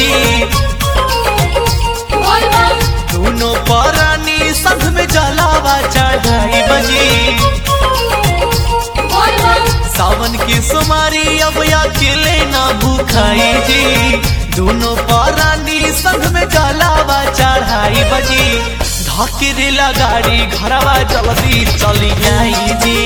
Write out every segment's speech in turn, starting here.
बजी दोनों परानी संग में जलावा चढ़ाई बजी सावन की सुमारी अब अकेले ना भूखाई जी दोनों परानी संग में जलावा चढ़ाई बजी धकेरेला गाड़ी घरवा जल्दी चली आई जी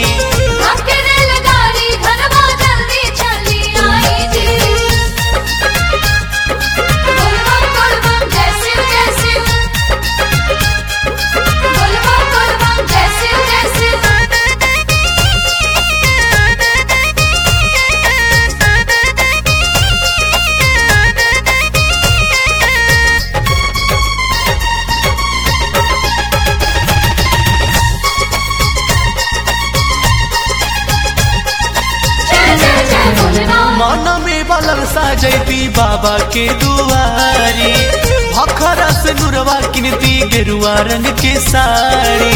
मन में बलल साजैती बाबा के दुआरी भखरा से नुरवा किनती गेरुआ रंग के साड़ी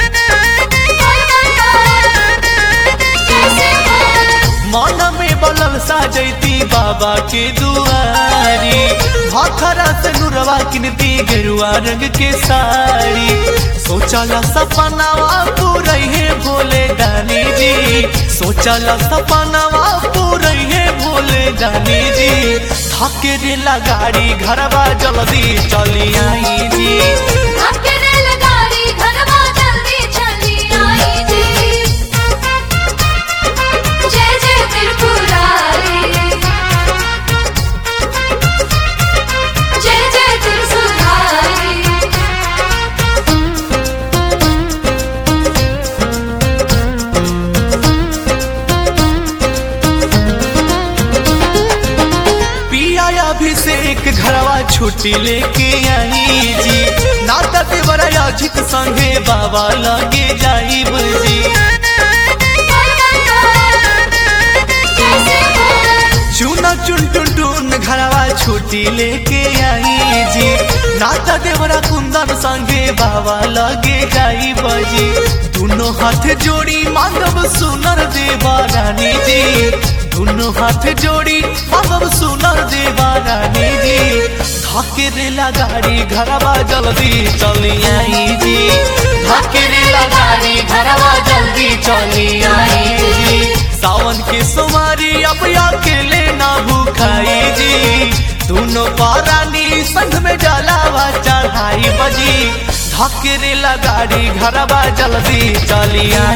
मन में बलल साजैती बाबा के दुआरी भखरा से नुरवा किनती गेरुआ रंग के साड़ी सोचला सपनावा पूरे है भोले दानी जी सोचला सपनावा पूरे है भोले दानी जी धकेरेला गाड़ी घरवा जल्दी चली आई जी अभिषेक घरवा छुट्टी लेके आई जी नाता देवरा अजित संगे बाबा लगे जाइब जी चुना चुन टुन टुन घरवा छुट्टी लेके आई जी नाता देवरा कुंदन संगे बाबा लगे जाइब जी दोनों हाथ जोड़ी मांगब सुनर देवा रानी जी दोनों हाथ जोड़ी मांगब सुनर देवा रानी जी धकेरेला गाड़ी घरवा जल्दी चली आई जी धकेरेला गाड़ी घरवा जल्दी चली आई जी सावन के सुमारी अब अकेले ना भूखाई जी दोनों परानी संग में जलावा चढ़ाई बजी धकेरेला गाड़ी घरवा जल्दी चली आई